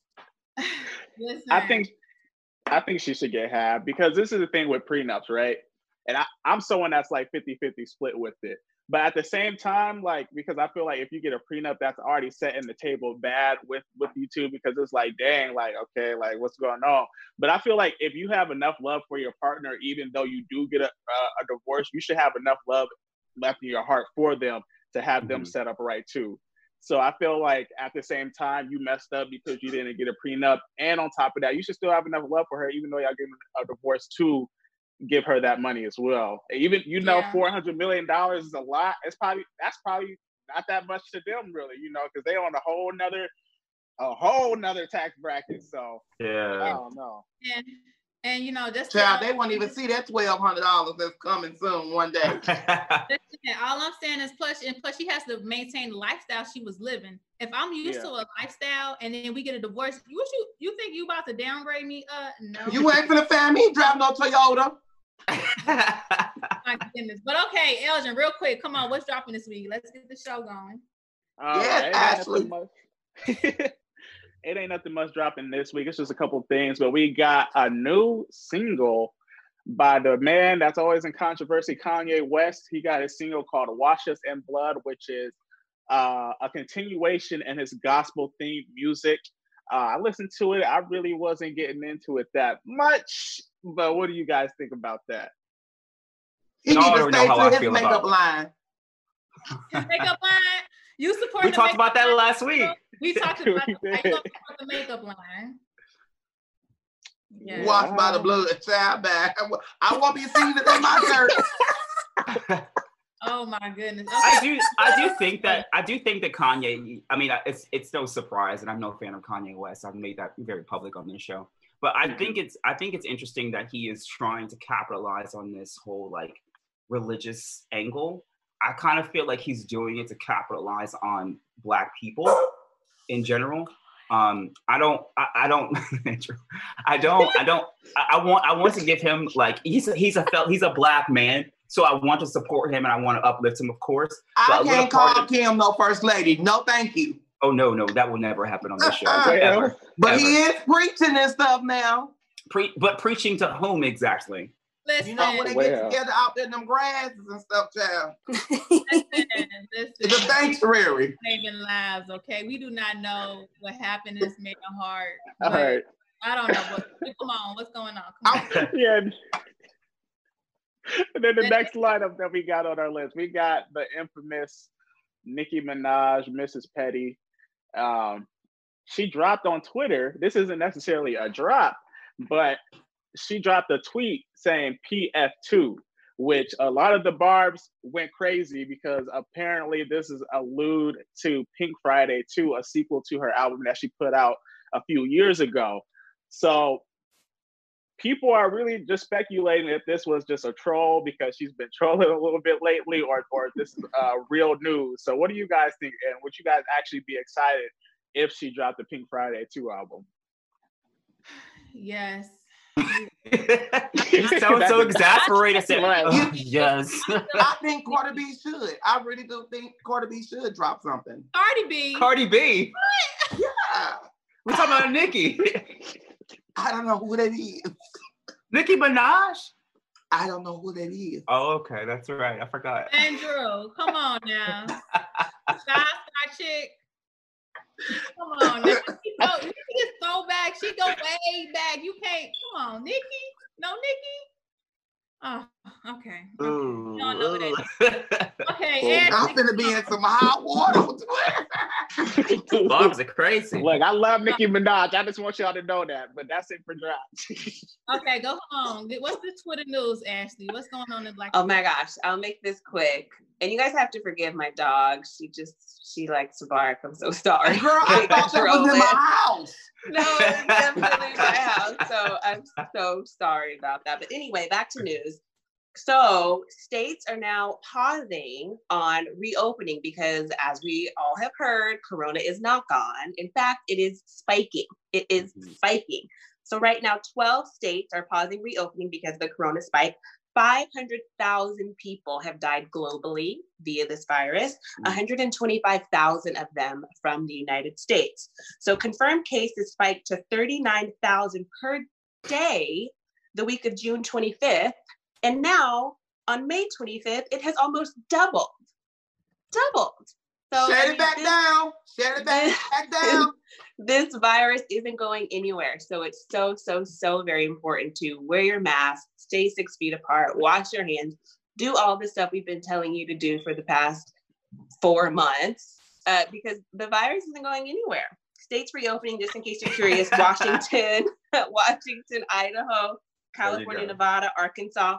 Listen, I think I think she should get half because this is the thing with prenups, right? And I, I'm someone that's like fifty-fifty split with it. But at the same time, like, because I feel like if you get a prenup, that's already setting the table bad with, with you two, because it's like, dang, like, okay, like what's going on? But I feel like if you have enough love for your partner, even though you do get a, uh, a divorce, you should have enough love left in your heart for them to have them Mhm. set up right too. So I feel like at the same time, you messed up because you didn't get a prenup. And on top of that, you should still have enough love for her, even though y'all getting a divorce to give her that money as well. Even, you know, Yeah. four hundred million dollars is a lot. It's probably, that's probably not that much to them really, you know, because they on a whole nother, a whole nother tax bracket. So yeah, I don't know. And and you know, just Child, they won't even see that twelve hundred dollars that's coming soon one day. all I'm saying is plus, and plus she has to maintain the lifestyle she was living. If I'm used Yeah. to a lifestyle and then we get a divorce, you you you think you about to downgrade me? Uh, no. You ain't finna find me driving no Toyota. My goodness. But okay, Elgin, real quick, come on, what's dropping this week? Let's get the show going. Uh, Yes, it ain't Ashley. nothing much- it ain't nothing much dropping this week. It's just a couple things, but we got a new single by the man that's always in controversy, Kanye West. He got a single called "Wash Us in Blood," which is uh, a continuation in his gospel-themed music. Uh, I listened to it. I really wasn't getting into it that much, but what do you guys think about that? He Y'all needs to already stay know how to I his feel makeup about it. line. His makeup line. You support We the talked makeup about that line? last week. We talked about We how you did. gonna support the makeup line. Yeah. Washed by the blood, child back. I, I won't be seen in my shirt. Oh my goodness. I Okay. do, I do think that, I do think that Kanye. I mean, it's it's no surprise, and I'm no fan of Kanye West. I've made that very public on this show. But I Mhm. think it's, I think it's interesting that he is trying to capitalize on this whole like religious angle. I kind of feel like he's doing it to capitalize on Black people in general. Um, I don't, I, I don't, I don't, I don't, I, I want, I want to give him like he's a, he's a fel- he's a Black man, so I want to support him and I want to uplift him, of course. I But a little can't part call of- Kim no first lady. No, thank you. Oh no, no, that will never happen on this show. Uh-uh. Ever. But Ever. he is preaching and stuff now. Pre- but preaching to whom exactly? Listen, You know when they Well. get together out there in them grasses and stuff, child. listen, It's a listen. sanctuary. Saving lives, okay? We do not know what happened in this man's heart. All but right. I don't know. What, come on, what's going on? Come on. Yeah. And then the next lineup that we got on our list, we got the infamous Nicki Minaj, Missus Petty. Um, she dropped on Twitter. This isn't necessarily a drop, but she dropped a tweet saying P F two, which a lot of the barbs went crazy because apparently this is allude to Pink Friday two, a sequel to her album that she put out a few years ago. So people are really just speculating if this was just a troll because she's been trolling a little bit lately, or or this is uh, real news. So what do you guys think? And would you guys actually be excited if she dropped the Pink Friday two album? Yes. You sound so exasperated. Saying, Right. "Oh, yes. I think Cardi B should. I really do think Cardi B should drop something. Cardi B. Cardi B. Yeah. We're talking about Nicki. I don't know who that is. Nicki Minaj. I don't know who that is. Oh, okay, that's right. I forgot. Andrew, come on now. Shy Star chick. Come on now. She, go, she is so back. She go way back. You can't. Come on, Nikki. No, Nikki. Oh, okay. okay. Ooh. No, no, it Okay, I'm Ashley, finna be in some hot water. Barbs are crazy. Look, I love Nicki Minaj. I just want y'all to know that, but that's it for drops. Okay, go on. What's the Twitter news, Ashley? What's going on in Black? Oh my gosh, I'll make this quick. And you guys have to forgive my dog. She just, she likes to bark. I'm so sorry. Girl, I thought that was in my house. No, it's definitely my house. So I'm so sorry about that. But anyway, back to news. So states are now pausing on reopening because, as we all have heard, Corona is not gone. In fact, it is spiking. It is spiking. So right now, twelve states are pausing reopening because of the Corona spike. five hundred thousand people have died globally via this virus, one hundred twenty-five thousand of them from the United States. So confirmed cases spiked to thirty-nine thousand per day the week of June twenty-fifth. And now on May twenty-fifth, it has almost doubled. Doubled. So Shut I it mean, back this- down. Shut it back, back down. This virus isn't going anywhere. So it's so, so, so very important to wear your mask, stay six feet apart, wash your hands, do all the stuff we've been telling you to do for the past four months uh, because the virus isn't going anywhere. States reopening, just in case you're curious, Washington, Washington, Idaho, California, go. Nevada, Arkansas,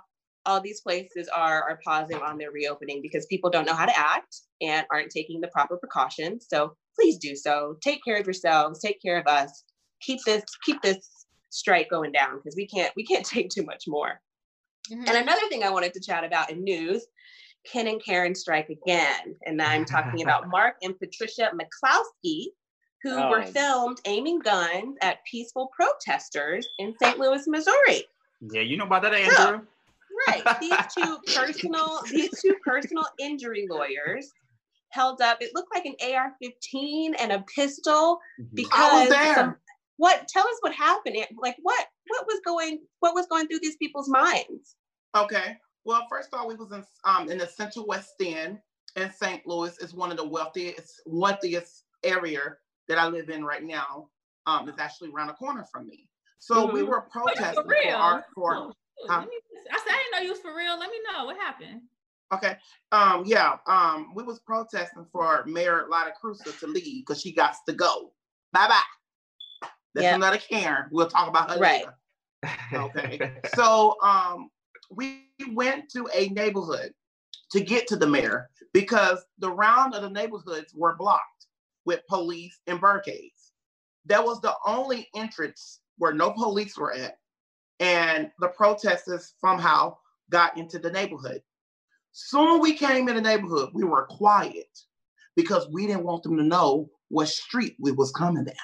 all these places are, are pausing on their reopening because people don't know how to act and aren't taking the proper precautions. So please do so. Take care of yourselves. Take care of us. Keep this keep this strike going down because we can't we can't take too much more. Mm-hmm. And another thing I wanted to chat about in news, Ken and Karen strike again. And I'm talking about Mark and Patricia McCloskey, who oh. were filmed aiming guns at peaceful protesters in Saint Louis, Missouri. Yeah, you know about that, Andrew. So, right. These two personal, these two personal injury lawyers held up, it looked like an A R fifteen and a pistol because I was there. Some, what tell us what happened? Like what what was going what was going through these people's minds? Okay. Well, first of all, we was in um in the Central West End in Saint Louis. It's one of the wealthiest, wealthiest area that I live in right now. Um, it's actually around the corner from me. So mm-hmm. we were protesting for, real? for our for. Oh, huh? me, I said I didn't know you was for real. Let me know what happened. Okay. Um. Yeah. Um. We was protesting for Mayor Lada Cruz to leave because she got to go. Bye bye. That's yep. another Karen. We'll talk about her right. later. Okay. So um, we went to a neighborhood to get to the mayor because the round of the neighborhoods were blocked with police and barricades. That was the only entrance where no police were at. And the protesters somehow got into the neighborhood. Soon we came in the neighborhood, we were quiet because we didn't want them to know what street we was coming down.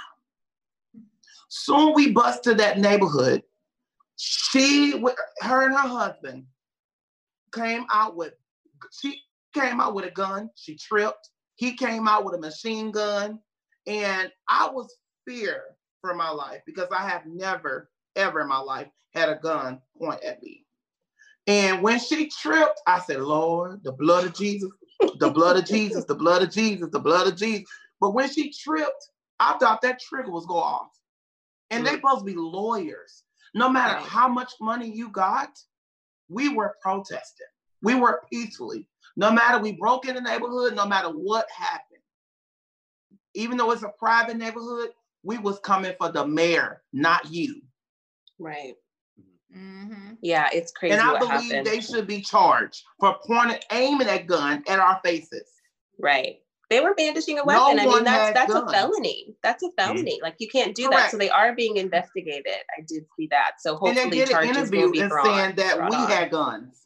Soon we bust to that neighborhood. She, her and her husband came out with, she came out with a gun. She tripped. He came out with a machine gun. And I was fear for my life because I have never, ever in my life had a gun point at me. And when she tripped, I said, Lord, the blood of Jesus, the blood of Jesus, the blood of Jesus, the blood of Jesus. But when she tripped, I thought that trigger was going off. And they're supposed to be lawyers. No matter right. how much money you got, we were protesting. We were peacefully. No matter we broke in the neighborhood, no matter what happened. Even though it's a private neighborhood, we was coming for the mayor, not you. Right. Mm-hmm. Yeah, it's crazy. And I what believe happened. They should be charged for pointing, aiming that gun at our faces. Right. They were brandishing a weapon. No I mean, that's that's guns. a felony. That's a felony. Mm-hmm. Like you can't do Correct. that. So they are being investigated. I did see that. So hopefully and they did charges an interview will be and brought, saying that we on. had guns.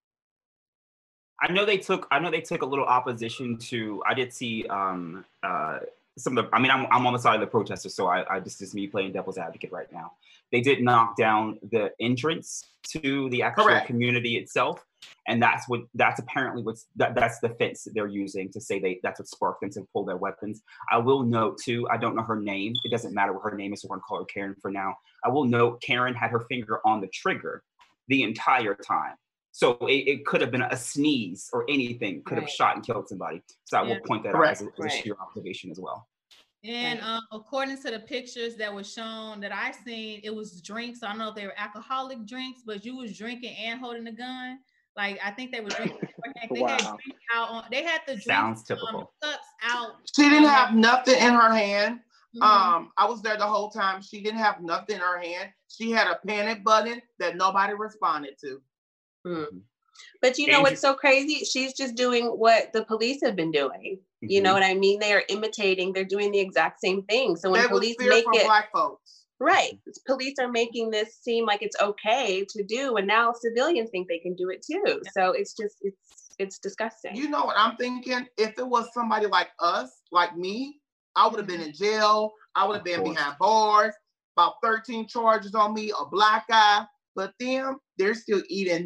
I know they took. I know they took a little opposition to. I did see um, uh, some of the. I mean, I'm I'm on the side of the protesters, so I, I this is me playing devil's advocate right now. They did knock down the entrance to the actual Correct. community itself, and that's what that's apparently what's that, that's the fence that they're using to say they that's what sparked them to pull their weapons. I will note too. I don't know her name. It doesn't matter what her name is. So we're gonna call her Karen for now. I will note Karen had her finger on the trigger the entire time. So it, it could have been a sneeze or anything could right. have shot and killed somebody. So I yeah. will point that Correct. out as a, as a sheer observation as well. And um, according to the pictures that were shown that I seen, it was drinks. I don't know if they were alcoholic drinks, but you was drinking and holding a gun. Like I think they were drinking. They wow. had drinks out on. They had the drinks, Sounds typical. Um, cups out. She didn't have nothing in her hand. Mm-hmm. Um, I was there the whole time. She didn't have nothing in her hand. She had a panic button that nobody responded to. Mm. But you know Andrew. what's so crazy? She's just doing what the police have been doing. Mm-hmm. You know what I mean? They are imitating. They're doing the exact same thing. So when they police fear make from it, Black folks. Right? Police are making this seem like it's okay to do, and now civilians think they can do it too. Yeah. So it's just it's it's disgusting. You know what I'm thinking? If it was somebody like us, like me, I would have been in jail. I would have been behind bars. About thirteen charges on me, a black guy. But them, they're still eating.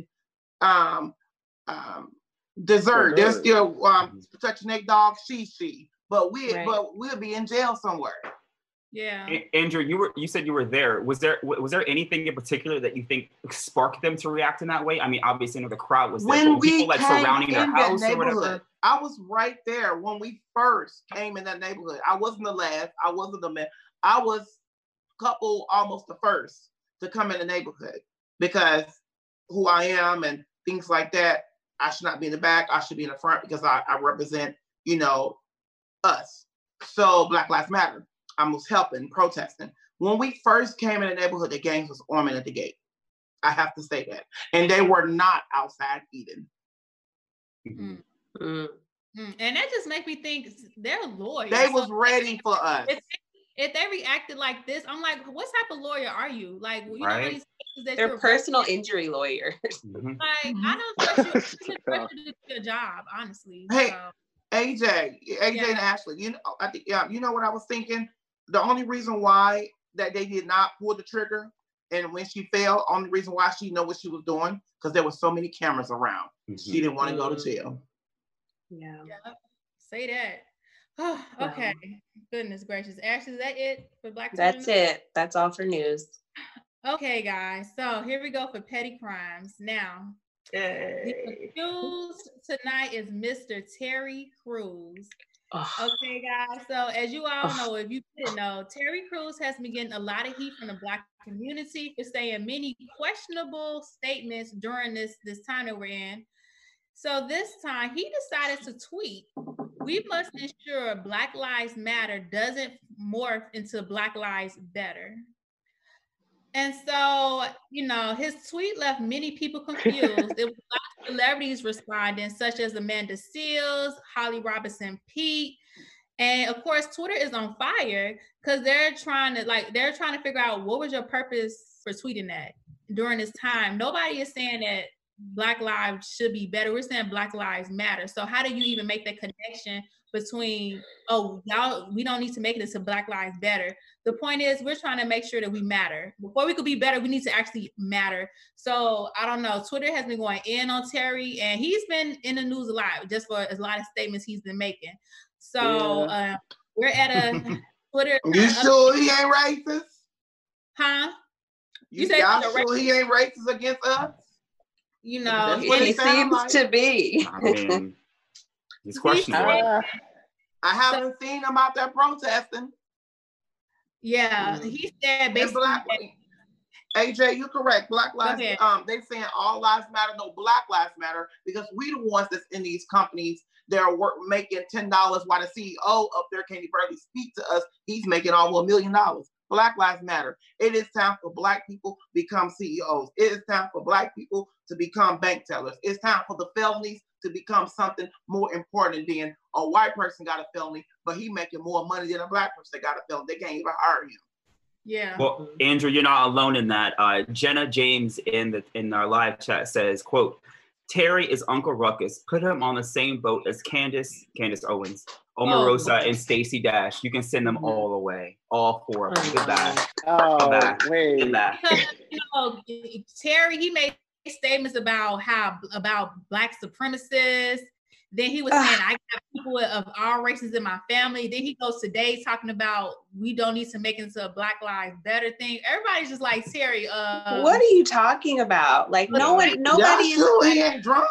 Um, um, dessert. They're still um touching their dog, she she. But we, right. but we'll be in jail somewhere. Yeah. A- Andrew, you were you said you were there. Was there was there anything in particular that you think sparked them to react in that way? I mean, obviously, you know, the crowd was there. When but we people like came surrounding their in house that or whatever. neighborhood, I was right there when we first came in that neighborhood. I wasn't the last. I wasn't the man. I was couple almost the first to come in the neighborhood because who I am and things like that. I should not be in the back. I should be in the front because I, I represent, you know, us. So Black Lives Matter. I was helping, protesting. When we first came in the neighborhood, the gangs was arming at the gate. I have to say that. And they were not outside eating. Mm. Mm. Mm. And that just makes me think they're lawyers. They was so ready for us. If they, if they reacted like this, I'm like, what type of lawyer are you? Like, you right. know, these cases that they're you're personal injury lawyers. Mm-hmm. Like, I don't trust you. I don't trust you to do your job, honestly. Hey, so. A J, A J Yeah. and Ashley, you know, I think, yeah, you know what I was thinking? The only reason why that they did not pull the trigger, and when she fell, only reason why she know what she was doing, because there were so many cameras around. Mm-hmm. She didn't want to go to jail. Yeah. yeah. Say that. Oh, okay. Wow. Goodness gracious. Ashley, is that it for Black Twitter? That's it. That's all for news. Okay, guys. So here we go for petty crimes. Now, the accused tonight is Mister Terry Crews. Oh. Okay, guys. So as you all know, if you didn't know, Terry Crews has been getting a lot of heat from the Black community for saying many questionable statements during this, this time that we're in. So this time he decided to tweet, "We must ensure Black Lives Matter doesn't morph into Black Lives Better." And so, you know, his tweet left many people confused. There was a lot of celebrities responding, such as Amanda Seales, Holly Robinson Pete. And of course, Twitter is on fire because they're trying to like, they're trying to figure out what was your purpose for tweeting that during this time. Nobody is saying that Black lives should be better. We're saying Black Lives Matter. So how do you even make that connection between, oh, y'all, we don't need to make it into Black Lives Better. The point is we're trying to make sure that we matter. Before we could be better, we need to actually matter. So I don't know. Twitter has been going in on Terry, and he's been in the news a lot just for a lot of statements he's been making. So yeah. uh, we're at a Twitter. You sure he ain't racist? Huh? You, you said y'all sure he ain't racist against us? You know, he, he seems like. to be. I mean, he's questionable. Uh, I haven't so, seen him out there protesting. Yeah, he said basically. Black, A J, you're correct. Black lives, um, they saying all lives matter, no Black Lives Matter, because we the ones that's in these companies that are work, making ten dollars while the C E O up there can't barely speak to us. He's making almost a million dollars. Black Lives Matter. It is time for Black people to become C E Os. It is time for Black people to become bank tellers. It's time for the felonies to become something more important than a white person got a felony, but he making more money than a Black person that got a felony. They can't even hire him. Yeah. Well, Andrew, you're not alone in that. Uh, Jenna James in the in our live chat says, quote, "Terry is Uncle Ruckus. Put him on the same boat as Candace, Candace Owens, Omarosa, oh. and Stacey Dash. You can send them all away. All four of them. Goodbye. Oh, Goodbye. wait. Goodbye." Because, you know, Terry, he made statements about how about Black supremacists. Then he was saying, I got people of all races in my family. Then he goes today talking about we don't need to make it into a Black Lives Better thing. Everybody's just like, Terry, uh, what are you talking about? Like, no one, nobody is. Sure he ain't drunk.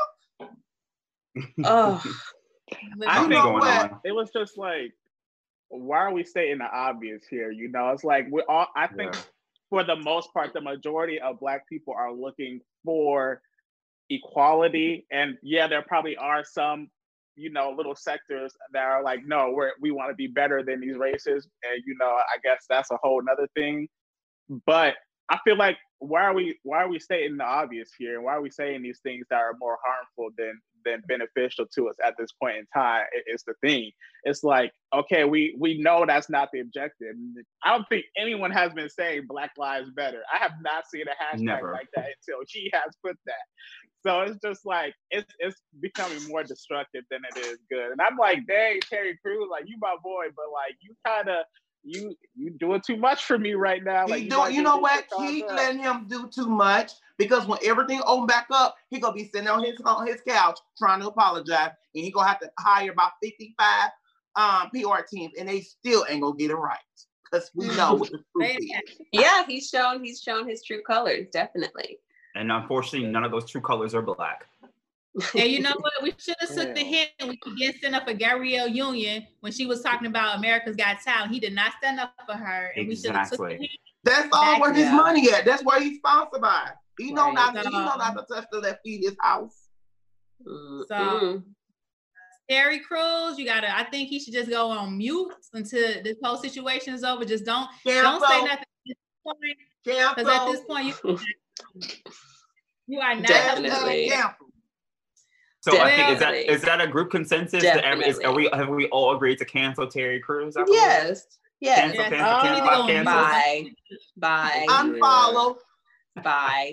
Oh, I think going on. It was just like, why are we stating the obvious here? You know, it's like we all. I think yeah. for the most part, the majority of Black people are looking for equality, and yeah, there probably are some, you know, little sectors that are like, no, we're we want to be better than these races, and you know, I guess that's a whole nother thing. But I feel like why are we why are we stating the obvious here? Why are we saying these things that are more harmful than than beneficial to us at this point in time? It's the thing. It's like, okay, we we know that's not the objective. I don't think anyone has been saying Black Lives Better. I have not seen a hashtag Never. like that until she has put that. So it's just like, it's it's becoming more destructive than it is good. And I'm like, dang, Terry Crews, like, you my boy, but like, you kind of, you you doing too much for me right now. Like, he you, do, you know what? Keep letting him do too much, because when everything open back up, he gonna be sitting on his on his couch trying to apologize, and he gonna have to hire about fifty-five um, P R teams, and they still ain't gonna get it right, because we know what the truth is. Yeah, he's shown he's shown his true colors, definitely. And unfortunately, none of those true colors are Black. And you know what? We should have took the hint. We could get stand up for Gabrielle Union when she was talking about America's Got Talent. He did not stand up for her. And exactly. We took the hint. That's all where his money at. That's where he's sponsored by. He know right. not to, he know not to touch the left feet his house. So mm-hmm. Terry Crews, you gotta. I think he should just go on mute until this whole situation is over. Just don't Cancel. don't say nothing at this point. Because at this point, you You are not Definitely. So Definitely. I think is that is that a group consensus? That every, is, are we have we all agreed to cancel Terry Crews? Yes. Yes. Cancel, yes. cancel, Oh, cancel, cancel. Bye. Bye. Unfollow. Bye.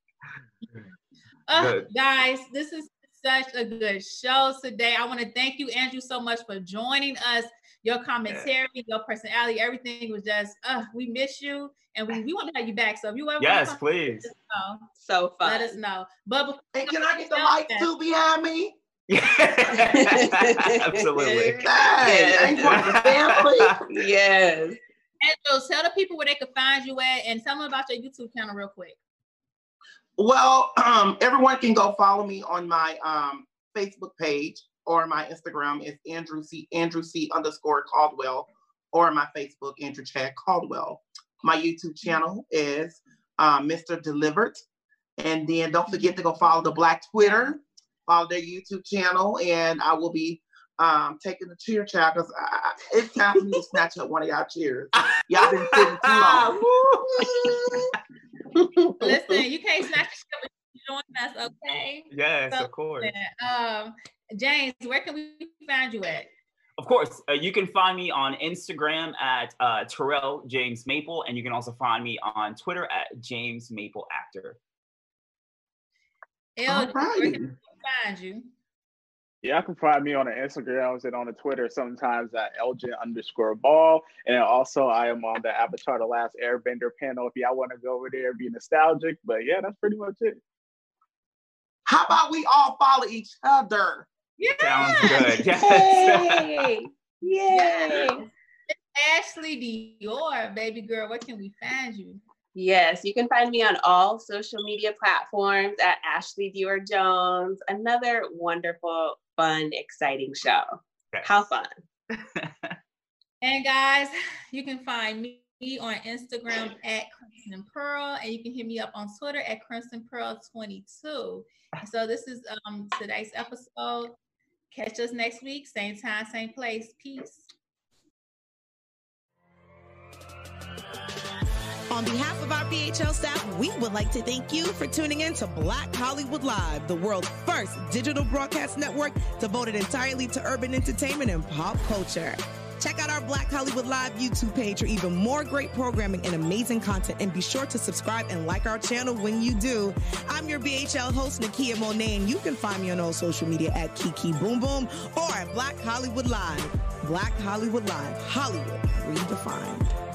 Uh, guys, this is such a good show today. I want to thank you, Andrew, so much for joining us. Your commentary, yeah. your personality, everything was just, uh, we miss you, and we, we want to have you back. So if you ever yes, come, please. Let us know. So fun. Let us know. But and can I get the lights too behind me? Absolutely. Yes. Yes. Andrew, tell the people where they can find you at, and tell them about your YouTube channel real quick. Well, um, everyone can go follow me on my um, Facebook page, or my Instagram is Andrew C Andrew C underscore Caldwell, or my Facebook Andrew Chad Caldwell. My YouTube channel is um, Mister Delivered, and then don't forget to go follow the Black Twitter, follow their YouTube channel, and I will be um, taking the cheer chat because it's time for me to snatch up one of y'all cheers. Y'all been sitting too long. Listen, you can't snatch it join us, okay? Yes, so, of course. Um, James, where can we find you at? Of course, uh, you can find me on Instagram at uh, Terrell James Maple, and you can also find me on Twitter at James Maple Actor. El, where can we find you? Yeah, I can find me on the Instagrams and on the Twitter sometimes at Elgin underscore ball. And also I am on the Avatar The Last Airbender panel if y'all want to go over there and be nostalgic. But yeah, that's pretty much it. How about we all follow each other? Yeah. Sounds good. Yes. Yay. Yay. Ashley Dior, baby girl, where can we find you? Yes, you can find me on all social media platforms at Ashley Dior Jones. Another wonderful, fun, exciting show. Yes. How fun. And guys, you can find me on Instagram at Crimson Pearl, and you can hit me up on Twitter at Crimson Pearl twenty-two. And so this is um today's episode. Catch us next week, same time, same place. Peace. On behalf of our B H L staff, we would like to thank you for tuning in to Black Hollywood Live, the world's first digital broadcast network devoted entirely to urban entertainment and pop culture. Check out our Black Hollywood Live YouTube page for even more great programming and amazing content, and be sure to subscribe and like our channel when you do. I'm your B H L host, Nakia Monet, and you can find me on all social media at Kiki Boom Boom or at Black Hollywood Live. Black Hollywood Live, Hollywood redefined.